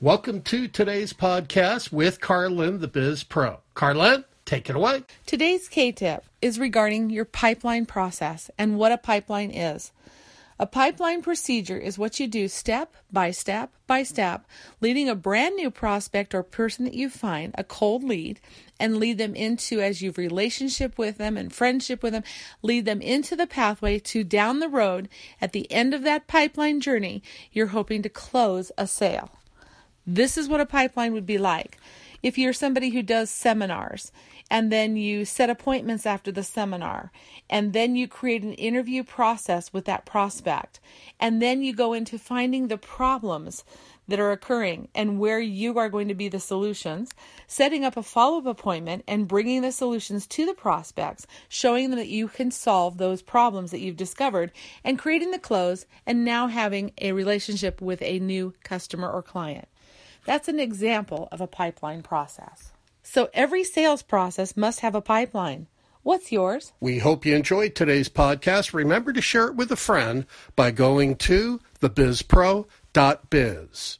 Welcome to today's podcast with Carlin, the Biz Pro. Carlin, take it away. Today's K-tip is regarding your pipeline process and what a pipeline is. A pipeline procedure is what you do step by step by step, leading a brand new prospect or person that you find, a cold lead, and lead them into, as you've relationship with them and friendship with them, lead them into the pathway to down the road. At the end of that pipeline journey, you're hoping to close a sale. This is what a pipeline would be like. If you're somebody who does seminars, and then you set appointments after the seminar, and then you create an interview process with that prospect, and then you go into finding the problems that are occurring and where you are going to be the solutions, setting up a follow-up appointment and bringing the solutions to the prospects, showing them that you can solve those problems that you've discovered, and creating the close, and now having a relationship with a new customer or client. That's an example of a pipeline process. So every sales process must have a pipeline. What's yours? We hope you enjoyed today's podcast. Remember to share it with a friend by going to thebizpro.biz.